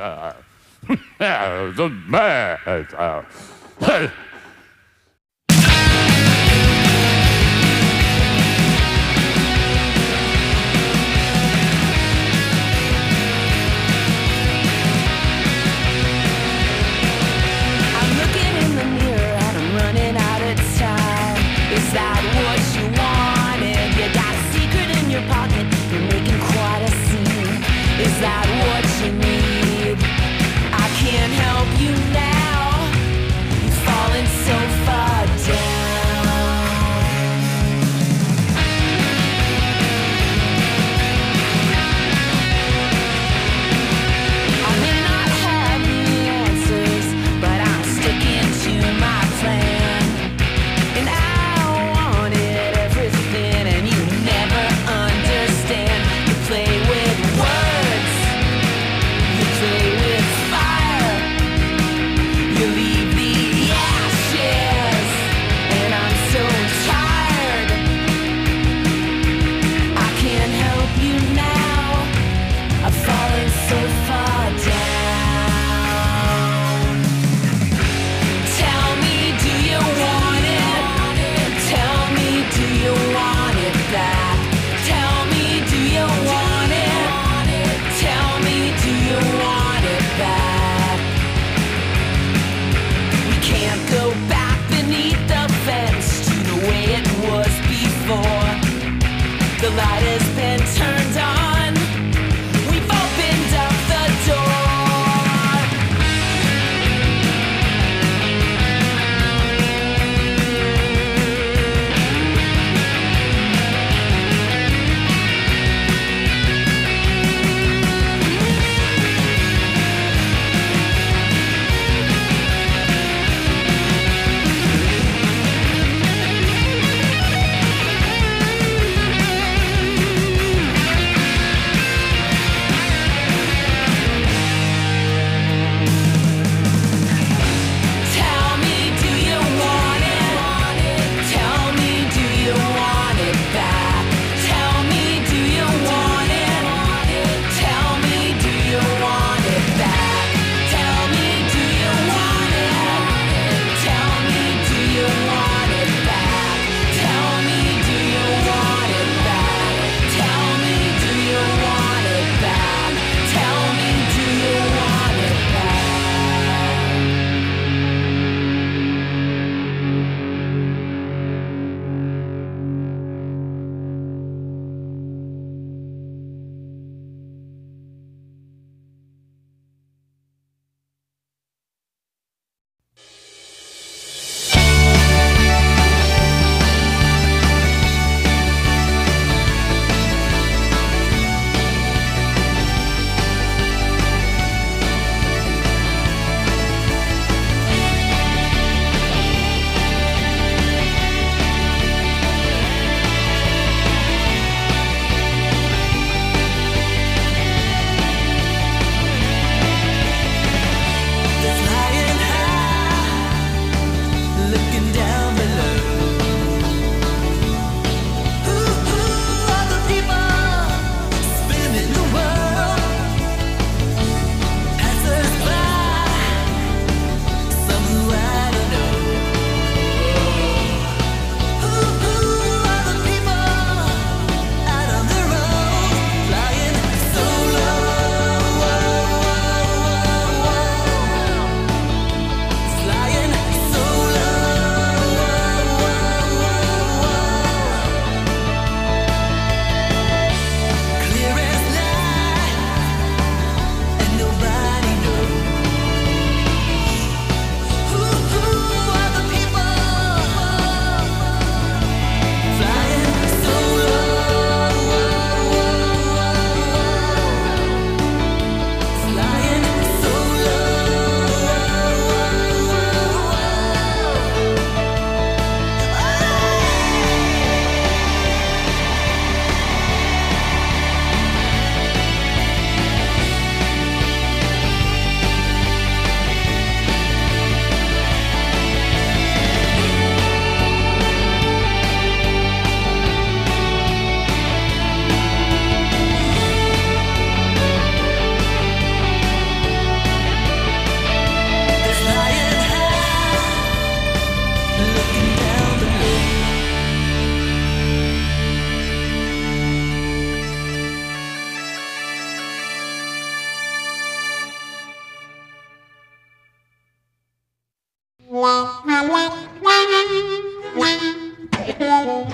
the man. Is that what you wanted? You got a secret in your pocket. You're making quite a scene. Is that what you need? I can't help you now. You've fallen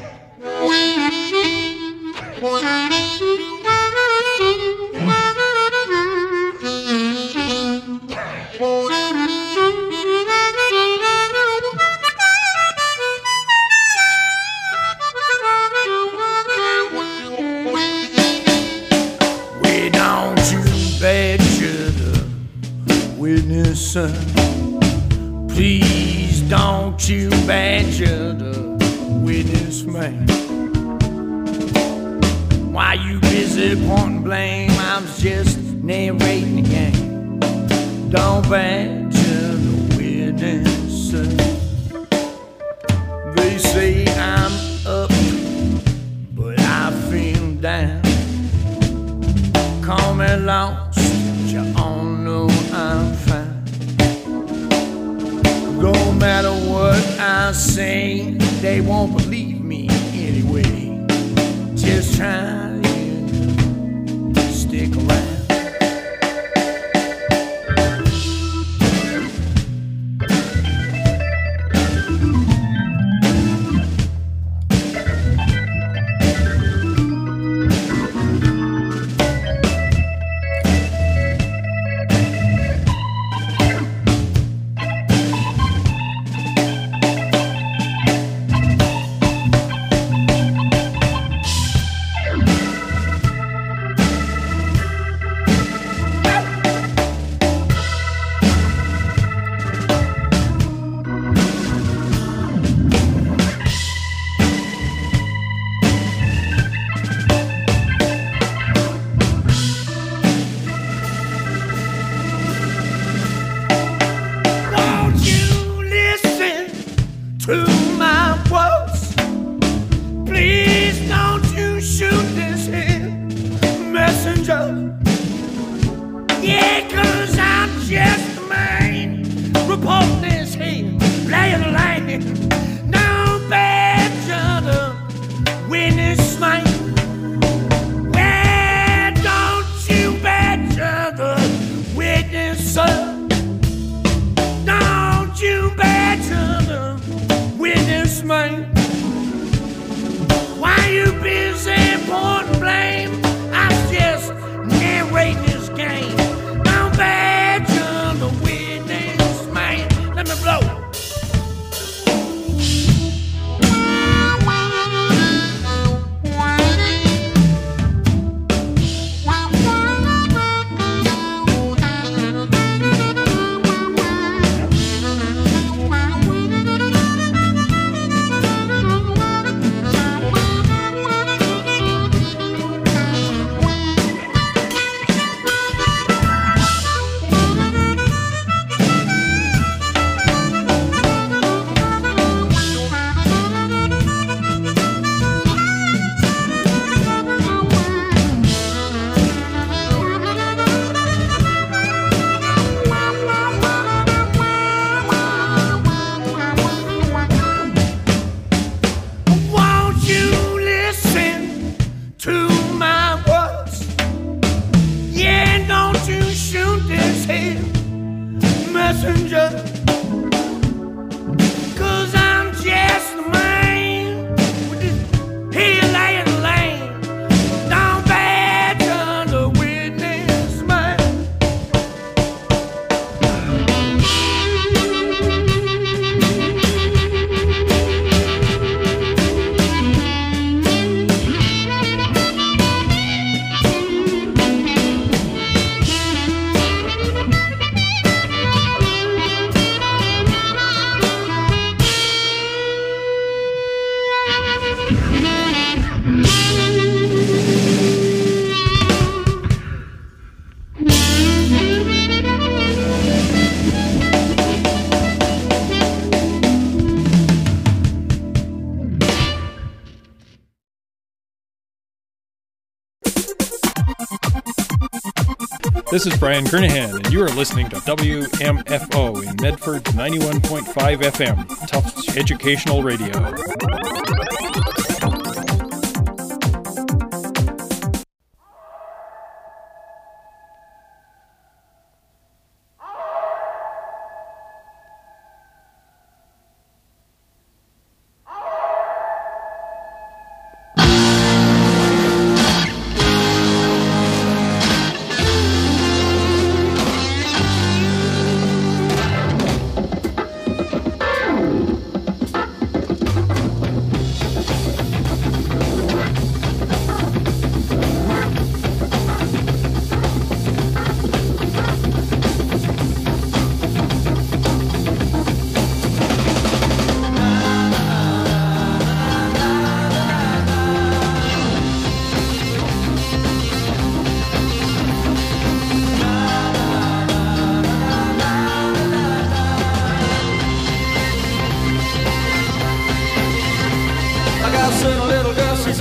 Please don't you badger the witness man. While you busy pointing blame, I was just narrating the game. Don't badger the witness. They say I'm up, but I feel down. Call me lost, but you all know I'm fine. No matter what I say, they won't believe me anyway. Just try to stick around. This is Brian Kernahan, and you are listening to WMFO in Medford's 91.5 FM, Tufts Educational Radio.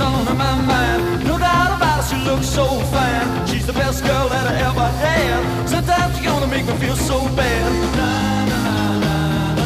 on my mind. No doubt about it, she looks so fine. She's the best girl that I ever had. Sometimes she's gonna make me feel so bad. Na, na, na, na.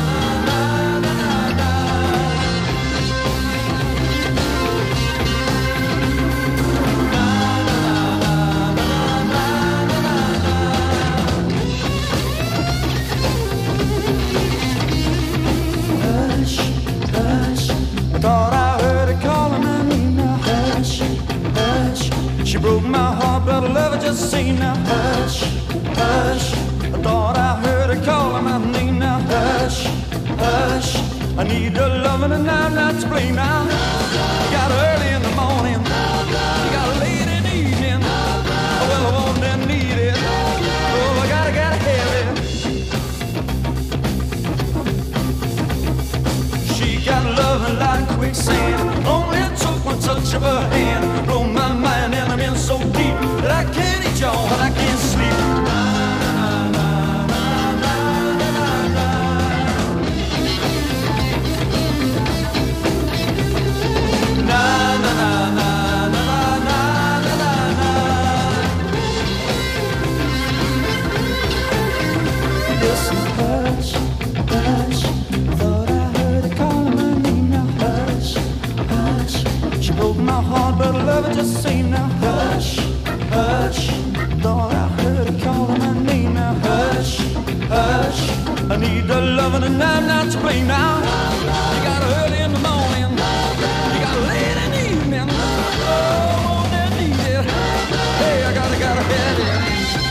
I thought I heard her calling my name now. Hush, hush. She broke my heart, but I love her just the same now. Hush, hush. I thought I heard her calling my name now. Hush, hush. I need her loving and I'm not to blame now. You got her early in the morning. You got her late in the evening. Well, I want and need it. Oh, I gotta have it. She got loving like quicksand. Only took one touch of her hand. Blow my mind and I'm in so deep that I can't eat y'all and I can't sleep. Na na na na na na na na na. Listen, hush, hush. Thought I heard her calling my name now. Hush, hush. She broke my heart, but I love her just the same now. Hush, hush. Thought I heard her calling my name now. Hush, hush. I need her loving and I'm not to blame now. You got her early in the morning. You got her late in the evening. Oh, won't I need it? Hey, I gotta have it.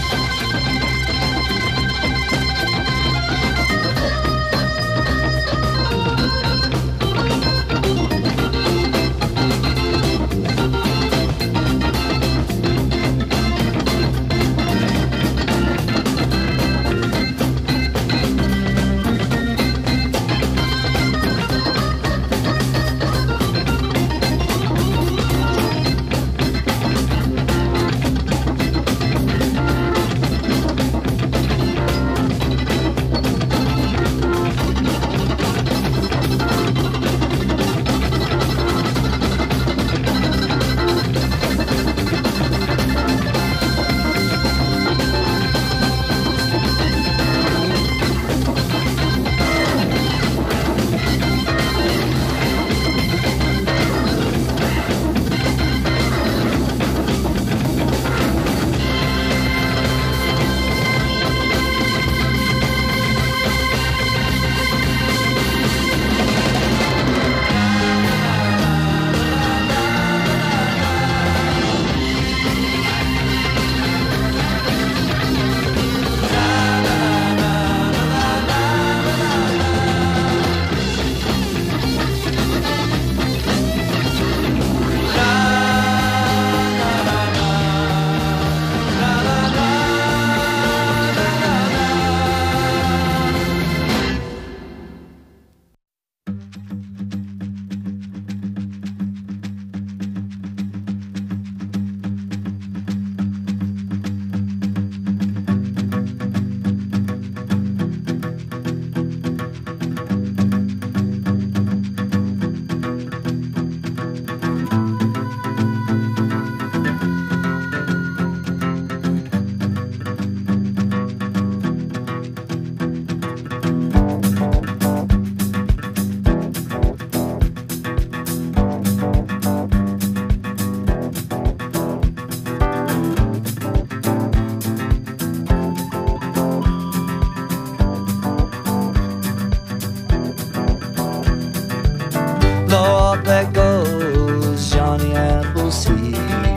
Lord, there goes Johnny and we'll see.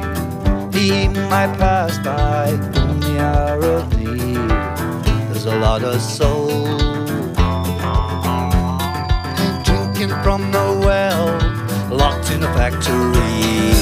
He might pass by in the hour of need. There's a lot of soul drinking from the well, locked in a factory.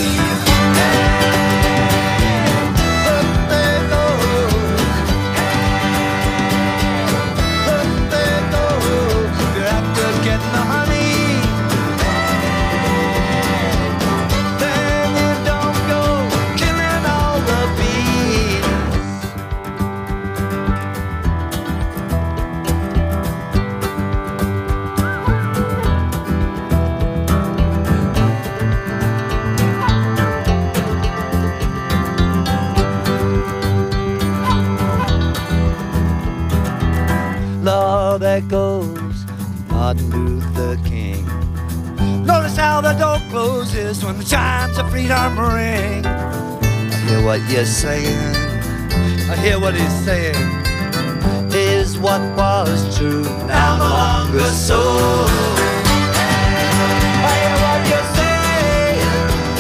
Martin Luther King. Notice how the door closes when the chimes of freedom ring. I hear what you're saying, I hear what he's saying. Is what was true now no longer so. I hear what you're saying,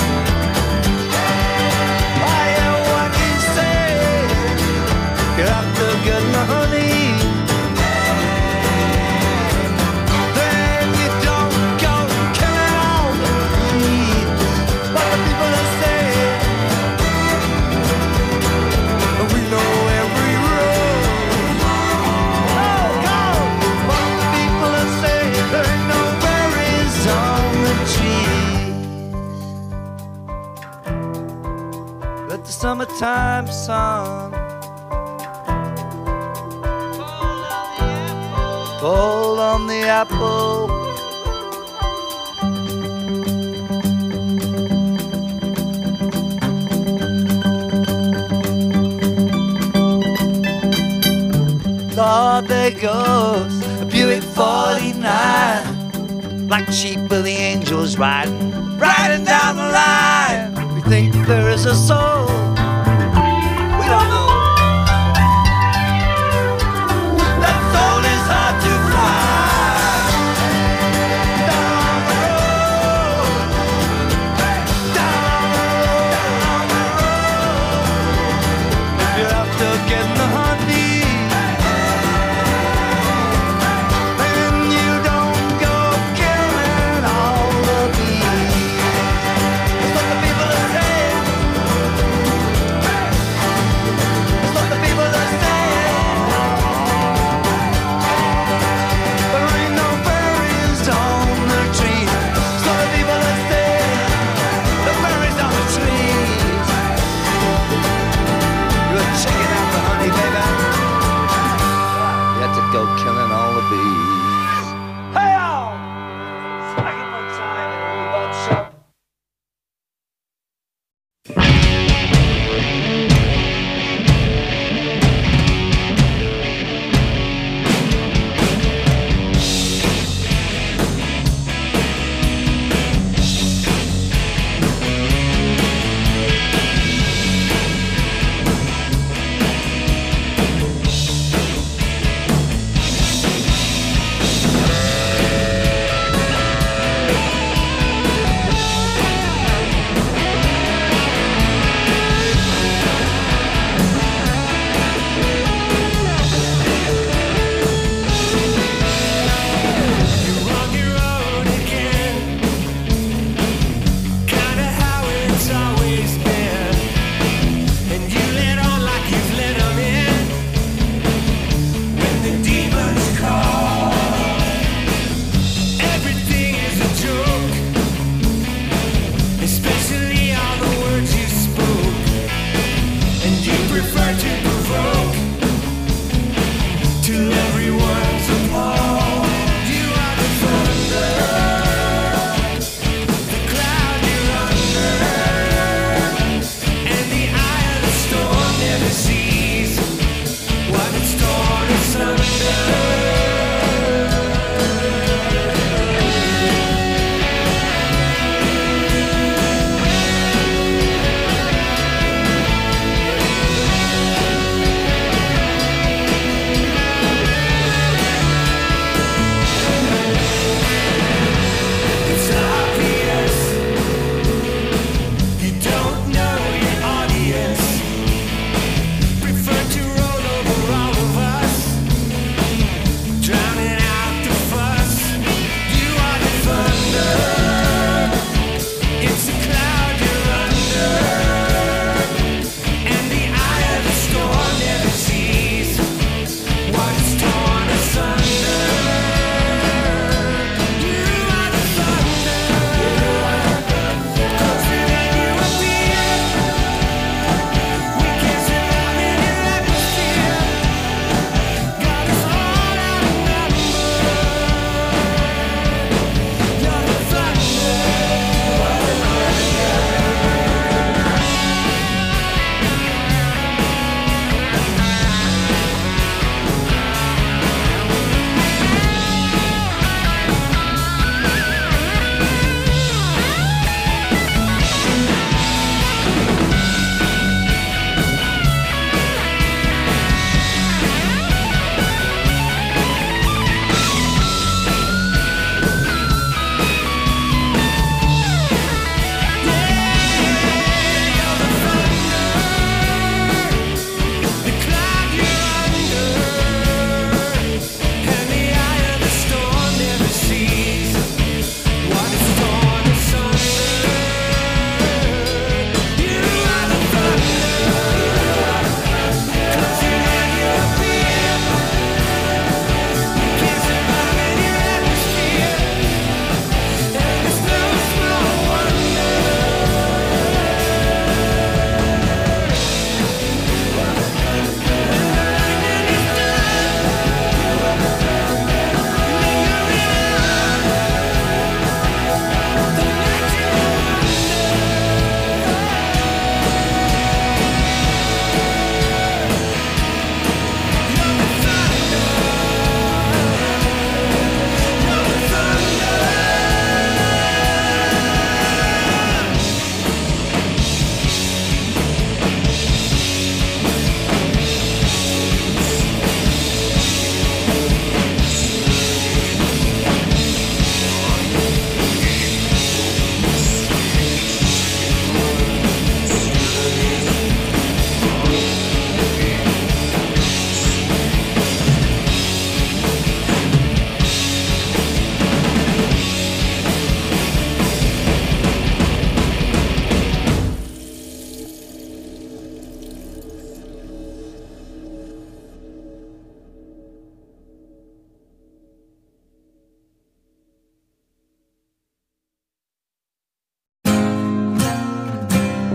I hear what he's saying. You have to get the honey, then you don't go killing all the weed. But the people are saying, we know every road. Oh God, but the people are saying there ain't no berries on the tree. Let the summertime sun fall on the apple. Lord, there goes a Buick 49, black sheep with the angels riding down the line. We think there is a soul, we don't know. That soul is hard to find. Down the road, down the road. You have to get in the honey, and you don't go killing all the bees. That's what the people are saying.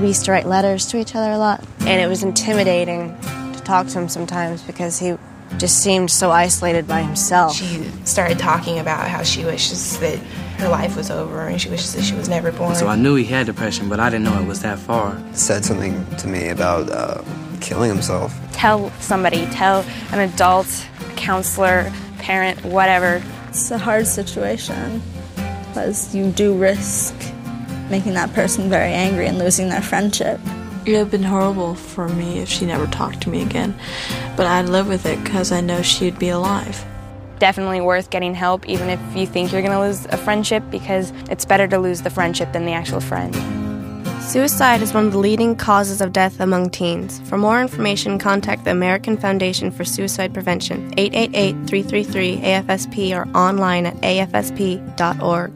We used to write letters to each other a lot, and it was intimidating to talk to him sometimes because he just seemed so isolated by himself. She started talking about how she wishes that her life was over and she wishes that she was never born. So I knew he had depression, but I didn't know it was that far. Said something to me about killing himself. Tell somebody, tell an adult, a counselor, parent, whatever. It's a hard situation because you do risk making that person very angry and losing their friendship. It would have been horrible for me if she never talked to me again, but I'd live with it because I know she'd be alive. Definitely worth getting help, even if you think you're going to lose a friendship, because it's better to lose the friendship than the actual friend. Suicide is one of the leading causes of death among teens. For more information, contact the American Foundation for Suicide Prevention, 888-333-AFSP, or online at afsp.org.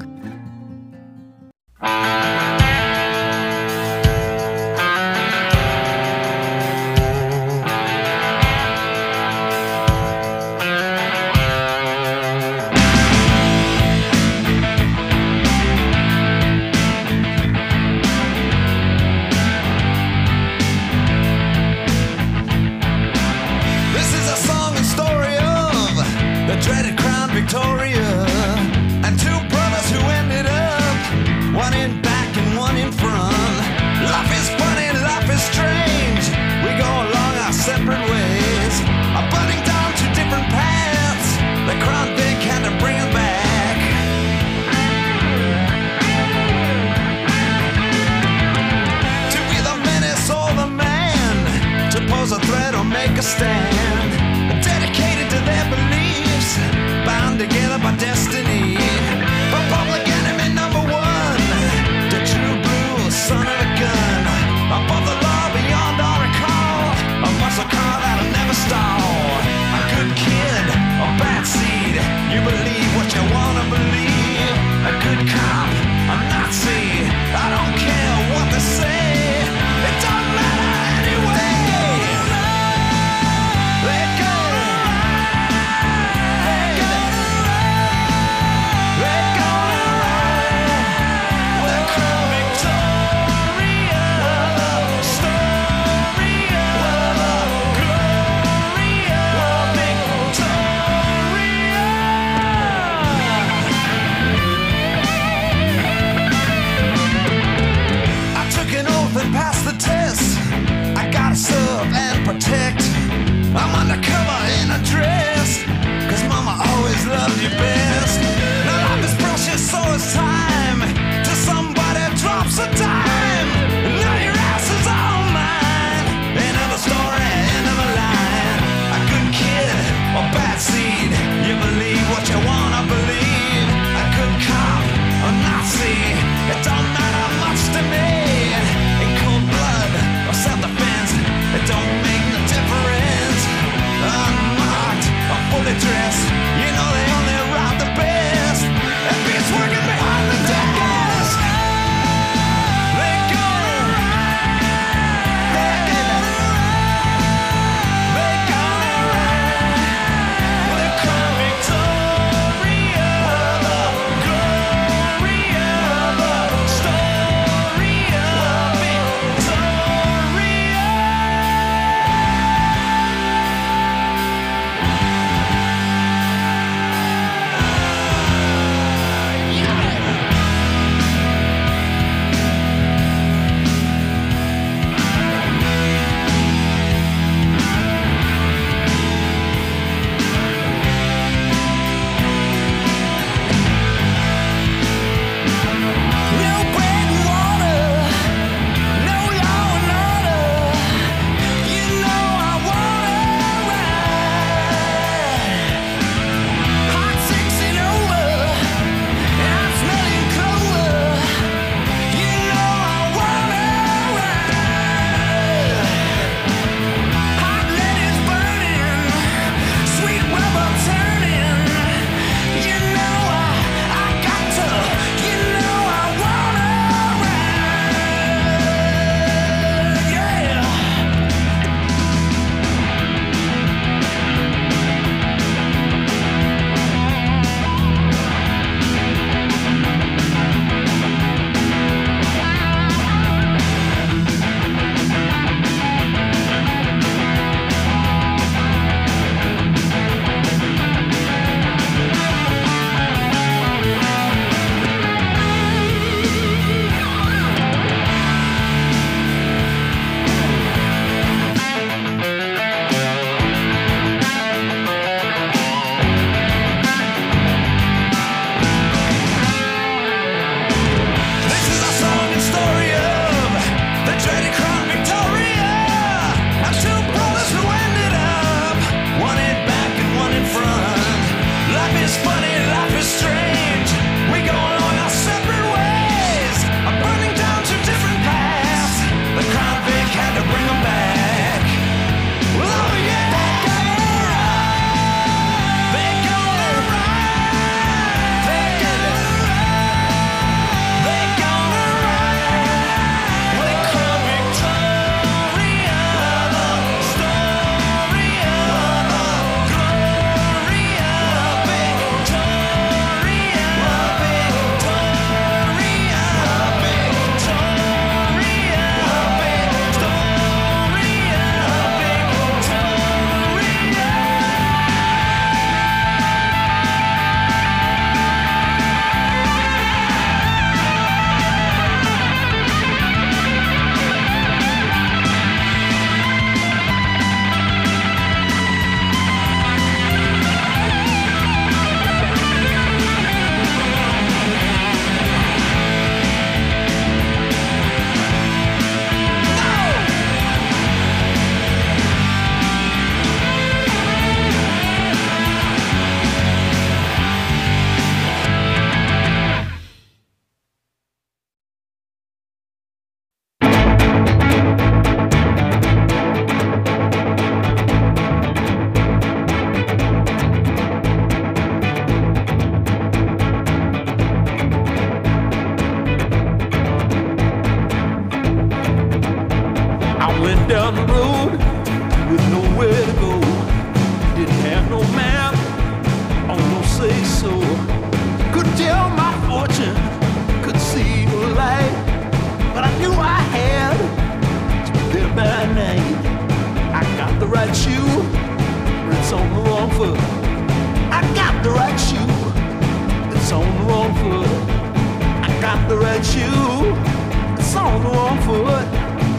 the right shoe, but it's on the wrong foot. I got the right shoe, it's on the wrong foot. I got the right shoe, it's on the wrong foot.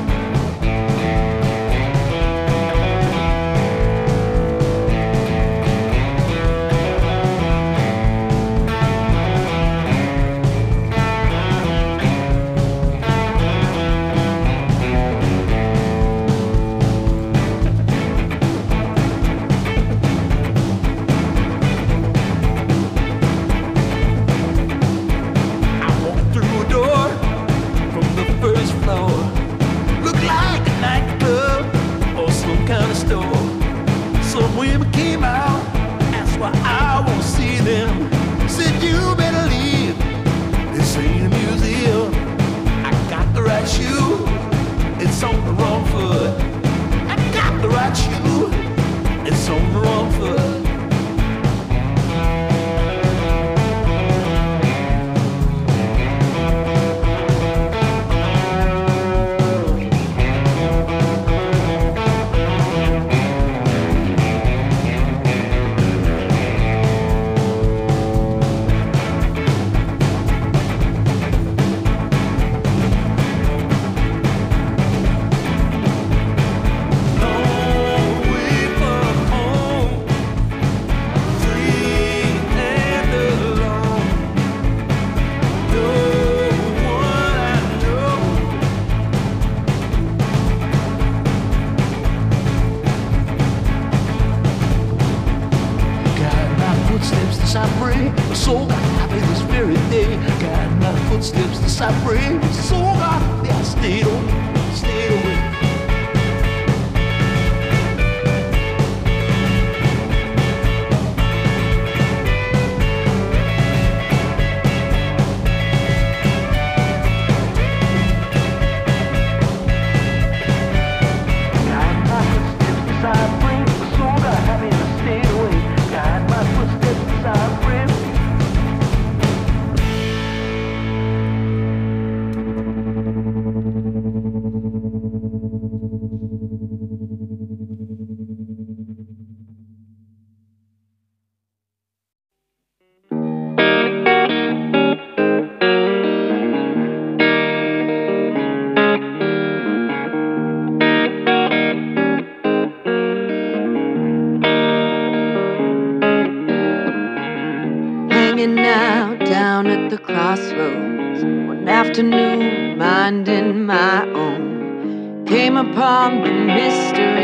Afternoon, minding my own, came upon the mystery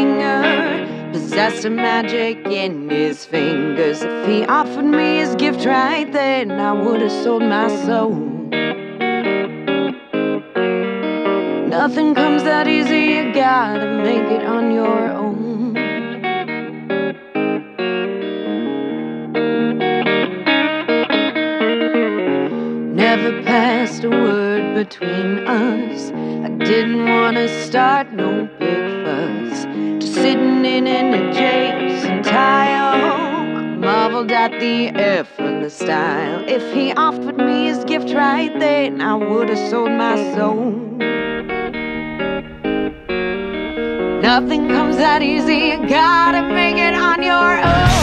slinger, possessed a magic in his fingers. If he offered me his gift right then, I would have sold my soul. Nothing comes that easy, you gotta make it on your own. Never passed a word between us. I didn't want to start no big fuss. Just sitting in an adjacent tile, marveled at the effortless style. If he offered me his gift right then, I would have sold my soul. Nothing comes that easy, you gotta make it on your own.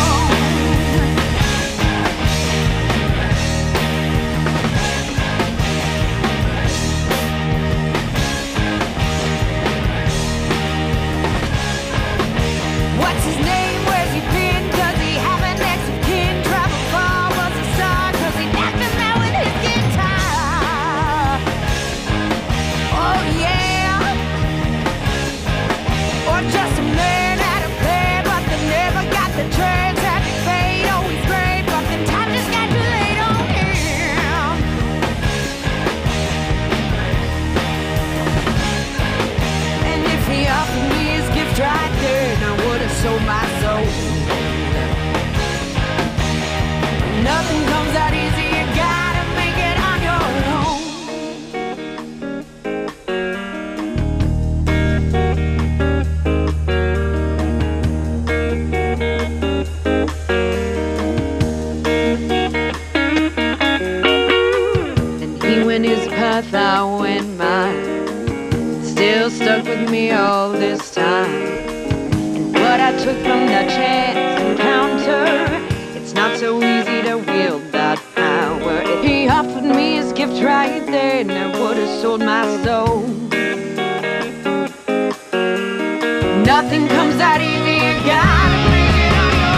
What's his name? Where's he been? Does he have an next of kin? Travel far, was a star, cause he knocked him out with his guitar. Oh yeah. Or just a man had a plan, but they never got the chance. Happy fate, oh he's great, but the time just got too late on him. And if he offered me his gift right there, sold my soul. Nothing comes that easy, you gotta make it on your own. And he went his path, I went mine. Still stuck with me all this time. what I took from that chance encounter. It's not so easy to wield that power. If he offered me his gift right there, and I would have sold my soul. Nothing comes that easy, you gotta bring it on your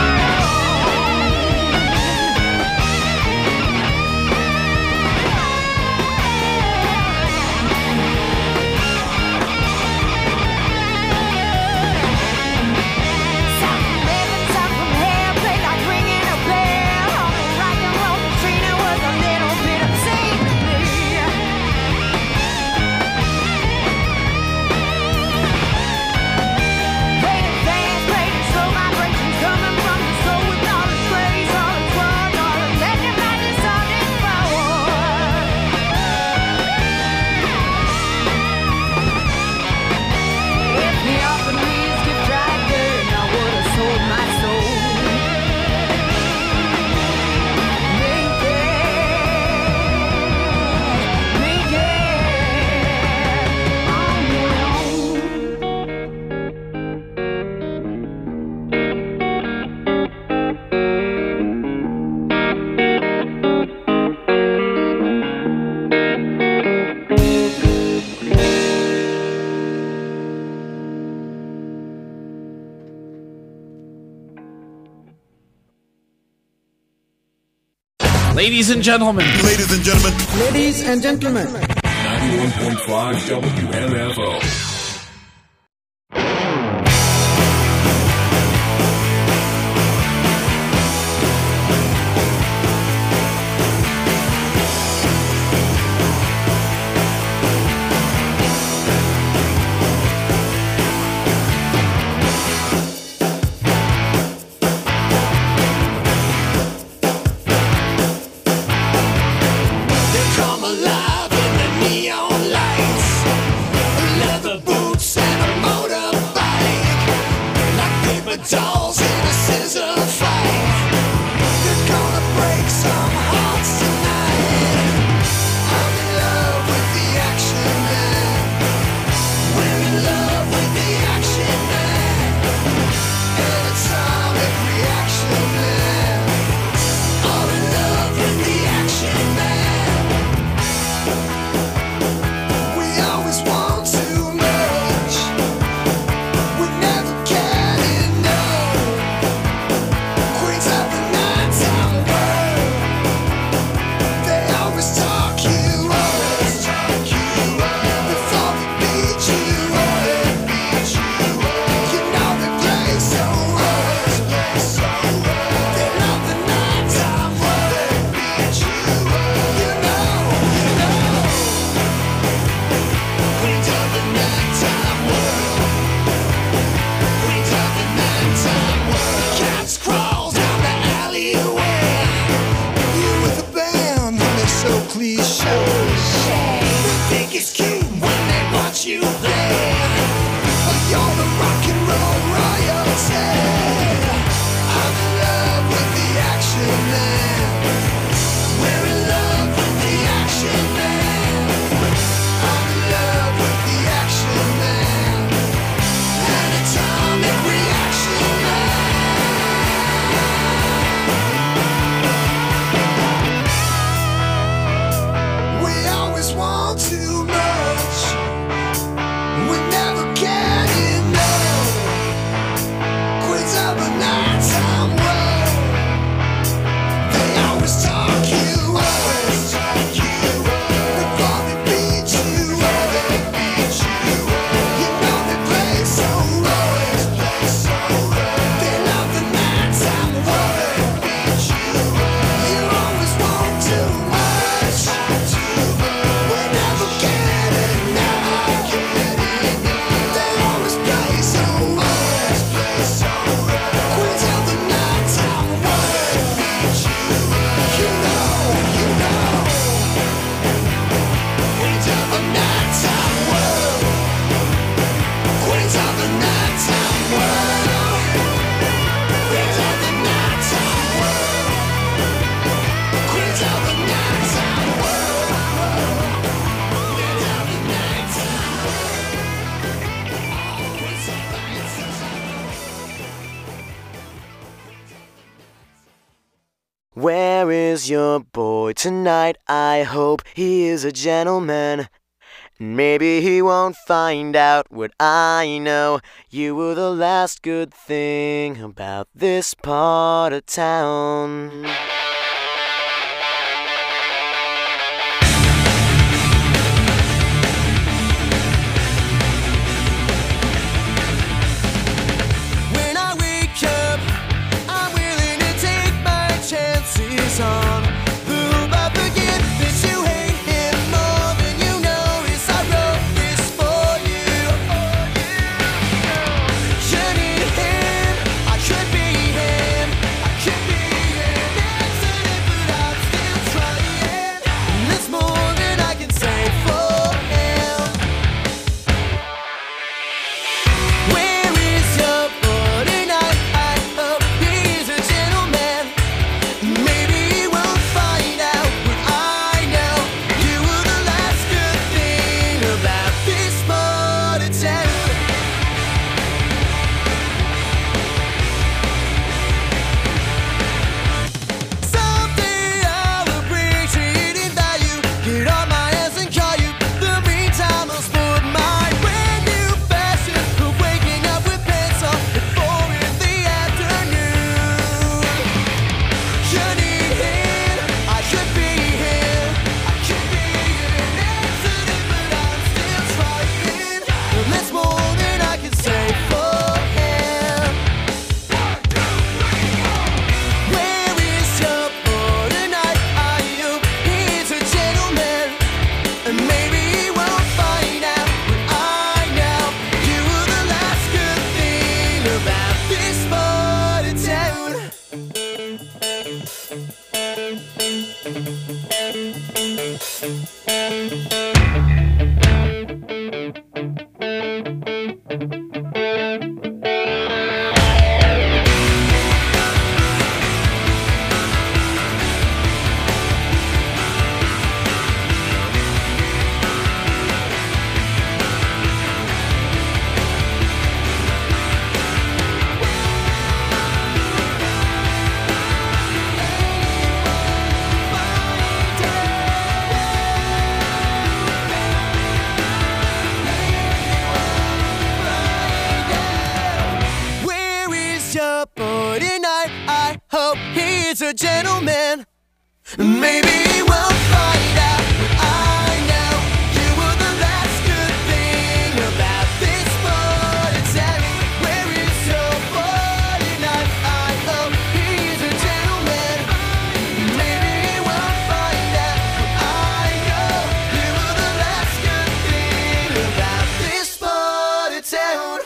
Ladies and gentlemen. Ladies and gentlemen. Ladies and gentlemen. 91.5 WMFO. Dolls in a scissor fight. They're gonna break some hearts tonight. I'm in love with the action man. We're in love with the action man. Atomic reaction man. All in love with the action man. We always want too much. We never can enough. Queens of the nighttime world. They always talk you up. Before they beat you up. You know they play so rough. They love the nighttime world. You know. Queens of the nighttime world. Queens of the nighttime world. Cats crawl down the alleyway. You with a band, they're so cliche. They think it's cute when they watch you play. But you're the rock and roll royalty. I'm in love with the action man. We're in love with the action man. I'm in love with the action man. An atomic reaction man. We always want too much. Where is your boy tonight? I hope he is a gentleman. Maybe he won't find out what I know. You were the last good thing about this part of town. When I wake up, I'm willing to take my chances on who I forget that you hate him more than you notice. I wrote this for you. You need him, I could be him, I could be an accident, but I'm still trying. And there's more than I can say for him. Where is your boy tonight? I hope he's a gentleman. Maybe he won't find out what I know. You were the last good thing about this part of town. Someday I'll appreciate in value. Get on my ass and call you. The meantime I'll sport my brand new fashion of waking up with pants on at 4 in the afternoon. You need him, I could be him, I could be an accident, but I'm still trying. And that's more than I can say for him. 1, 2, 3, 4. Where is your boy tonight? I hope he's a gentleman. And maybe he won't find out what I know. You were the last good thing about this part of town. Where is your boy tonight? I hope he's a gentleman. Maybe he won't find out what I know. You were the last good thing about this part of town. Where is your boy tonight? I hope he's a gentleman. Maybe he won't find out what I know. You were the last good thing about this part of town.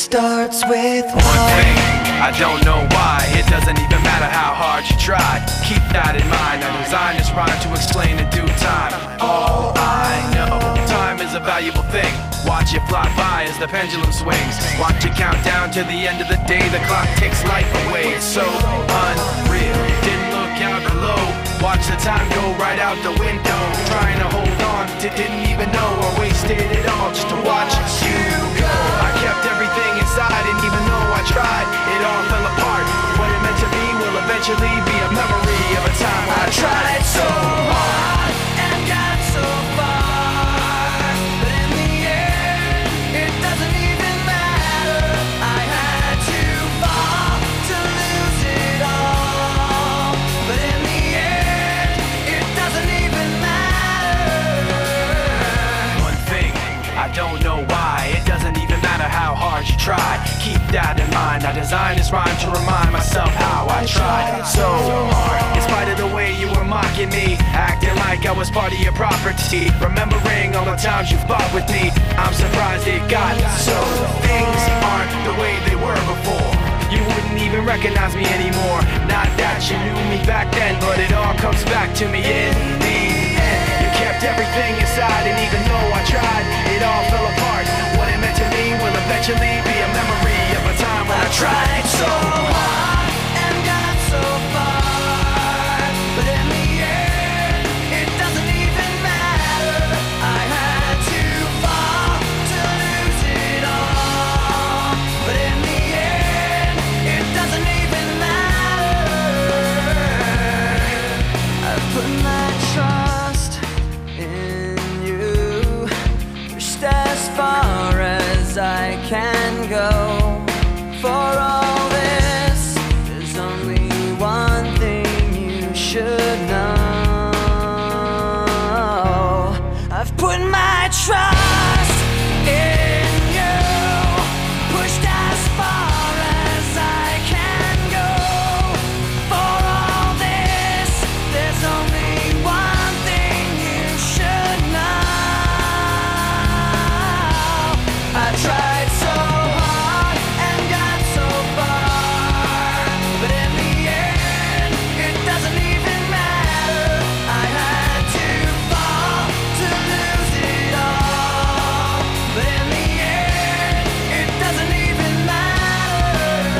starts with one thing. I don't know why. It doesn't even matter how hard you try. Keep that in mind. I designed this rhyme to explain in due time. All I know, time is a valuable thing. Watch it fly by as the pendulum swings. Watch it count down to the end of the day. The clock takes life away. It's so unreal. Didn't look out below. Watch the time go right out the window. Trying to hold on to didn't even know I wasted it all just to watch you go. I kept everything inside, and even though I tried, it all fell apart. What it meant to be will eventually be a memory of a time when I tried so hard and got so far, but in the end, it doesn't even matter. I had to fall to lose it all, but in the end, it doesn't even matter. One thing, I don't know why. It doesn't even matter how hard you try. Keep that in mind. I designed this rhyme to remind myself how I tried so hard. In spite of the way you were mocking me, acting like I was part of your property, remembering all the times you fought with me, I'm surprised it got so. Things aren't the way they were before. You wouldn't even recognize me anymore. Not that you knew me back then, but it all comes back to me in the end. You kept everything inside, and even though I tried, it all fell apart. What it meant to me will eventually be a memory of a time when I tried so hard and got so far, but in the end, it doesn't even matter. I had to fall to lose it all, but in the end, it doesn't even matter. I put my trust in you, pushed as far as I can go. For all this, there's only one thing you should know. I've put my trust in you, pushed as far as I can go. For all this, there's only one thing you should know. I tried so hard and got so far, but in the end, it doesn't even matter. I had to fall to lose it all, but in the end, it doesn't even matter.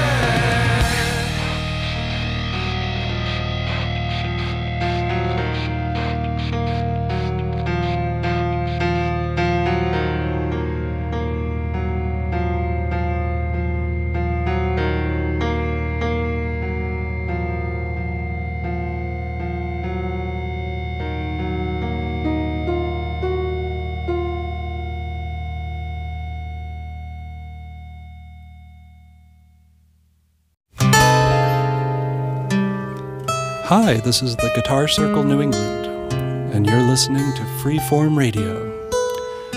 Hi, this is the Guitar Circle New England, and you're listening to Freeform Radio,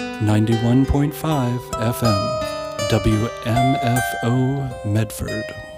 91.5 FM, WMFO Medford.